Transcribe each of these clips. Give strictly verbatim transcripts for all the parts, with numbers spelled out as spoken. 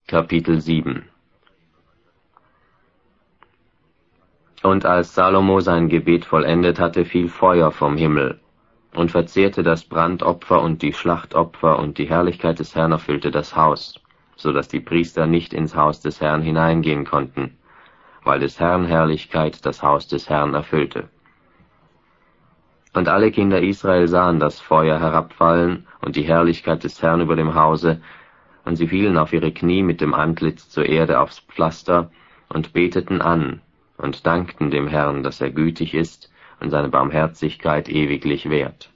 Kapitel sieben. Und als Salomo sein Gebet vollendet hatte, fiel Feuer vom Himmel und verzehrte das Brandopfer und die Schlachtopfer, und die Herrlichkeit des Herrn erfüllte das Haus, so dass die Priester nicht ins Haus des Herrn hineingehen konnten, weil des Herrn Herrlichkeit das Haus des Herrn erfüllte. Und alle Kinder Israel sahen das Feuer herabfallen und die Herrlichkeit des Herrn über dem Hause, und sie fielen auf ihre Knie mit dem Antlitz zur Erde aufs Pflaster und beteten an und dankten dem Herrn, dass er gütig ist und seine Barmherzigkeit ewiglich währt.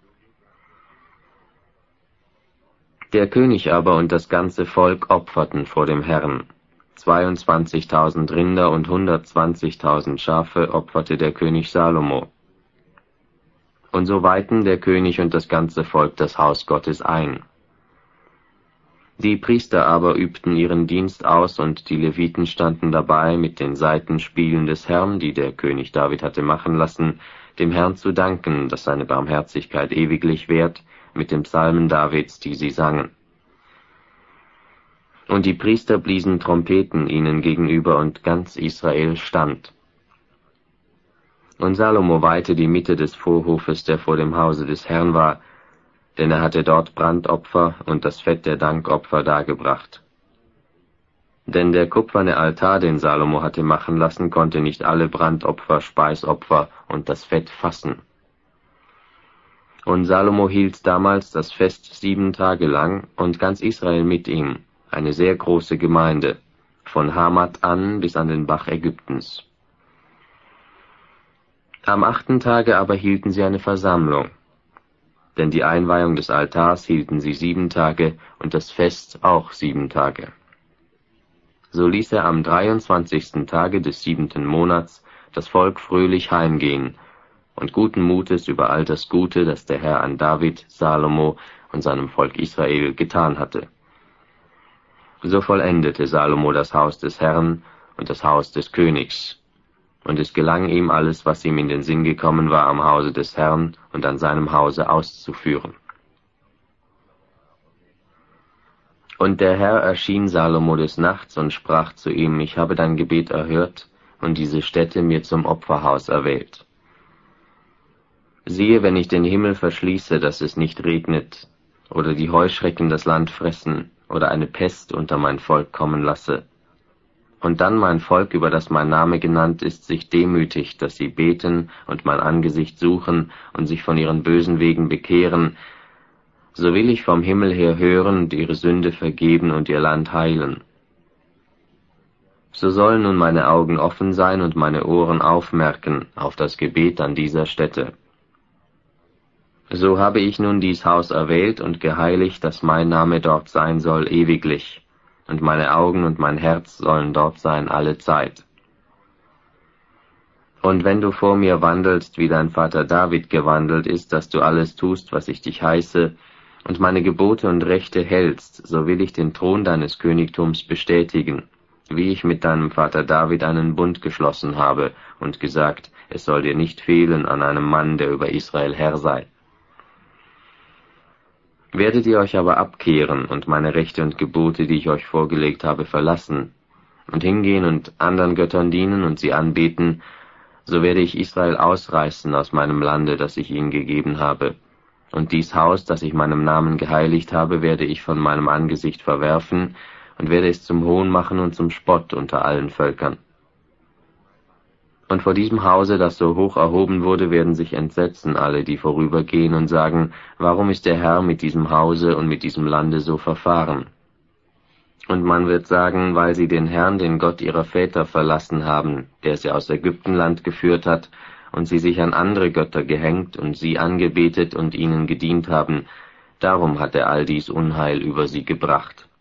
Der König aber und das ganze Volk opferten vor dem Herrn. Zweiundzwanzigtausend Rinder und hundertzwanzigtausend Schafe opferte der König Salomo. Und so weihten der König und das ganze Volk das Haus Gottes ein. Die Priester aber übten ihren Dienst aus, und die Leviten standen dabei, mit den Saitenspielen des Herrn, die der König David hatte machen lassen, dem Herrn zu danken, dass seine Barmherzigkeit ewiglich währt, mit den Psalmen Davids, die sie sangen. Und die Priester bliesen Trompeten ihnen gegenüber, und ganz Israel stand. Und Salomo weihte die Mitte des Vorhofes, der vor dem Hause des Herrn war, denn er hatte dort Brandopfer und das Fett der Dankopfer dargebracht. Denn der kupferne Altar, den Salomo hatte machen lassen, konnte nicht alle Brandopfer, Speisopfer und das Fett fassen. Und Salomo hielt damals das Fest sieben Tage lang, und ganz Israel mit ihm, eine sehr große Gemeinde, von Hamat an bis an den Bach Ägyptens. Am achten Tage aber hielten sie eine Versammlung, denn die Einweihung des Altars hielten sie sieben Tage und das Fest auch sieben Tage. So ließ er am dreiundzwanzigsten Tage des siebenten Monats das Volk fröhlich heimgehen und guten Mutes über all das Gute, das der Herr an David, Salomo und seinem Volk Israel getan hatte. So vollendete Salomo das Haus des Herrn und das Haus des Königs, und es gelang ihm alles, was ihm in den Sinn gekommen war, am Hause des Herrn und an seinem Hause auszuführen. Und der Herr erschien Salomo des Nachts und sprach zu ihm: Ich habe dein Gebet erhört und diese Stätte mir zum Opferhaus erwählt. Siehe, wenn ich den Himmel verschließe, dass es nicht regnet, oder die Heuschrecken das Land fressen, oder eine Pest unter mein Volk kommen lasse, und dann mein Volk, über das mein Name genannt ist, sich demütigt, dass sie beten und mein Angesicht suchen und sich von ihren bösen Wegen bekehren, so will ich vom Himmel her hören und ihre Sünde vergeben und ihr Land heilen. So sollen nun meine Augen offen sein und meine Ohren aufmerken auf das Gebet an dieser Stätte. So habe ich nun dies Haus erwählt und geheiligt, dass mein Name dort sein soll ewiglich, und meine Augen und mein Herz sollen dort sein alle Zeit. Und wenn du vor mir wandelst, wie dein Vater David gewandelt ist, dass du alles tust, was ich dich heiße, und meine Gebote und Rechte hältst, so will ich den Thron deines Königtums bestätigen, wie ich mit deinem Vater David einen Bund geschlossen habe und gesagt, es soll dir nicht fehlen an einem Mann, der über Israel Herr sei. Werdet ihr euch aber abkehren und meine Rechte und Gebote, die ich euch vorgelegt habe, verlassen, und hingehen und anderen Göttern dienen und sie anbeten, so werde ich Israel ausreißen aus meinem Lande, das ich ihnen gegeben habe, und dies Haus, das ich meinem Namen geheiligt habe, werde ich von meinem Angesicht verwerfen und werde es zum Hohn machen und zum Spott unter allen Völkern. Und vor diesem Hause, das so hoch erhoben wurde, werden sich entsetzen alle, die vorübergehen, und sagen: Warum ist der Herr mit diesem Hause und mit diesem Lande so verfahren? Und man wird sagen, weil sie den Herrn, den Gott ihrer Väter, verlassen haben, der sie aus Ägyptenland geführt hat, und sie sich an andere Götter gehängt und sie angebetet und ihnen gedient haben, darum hat er all dies Unheil über sie gebracht.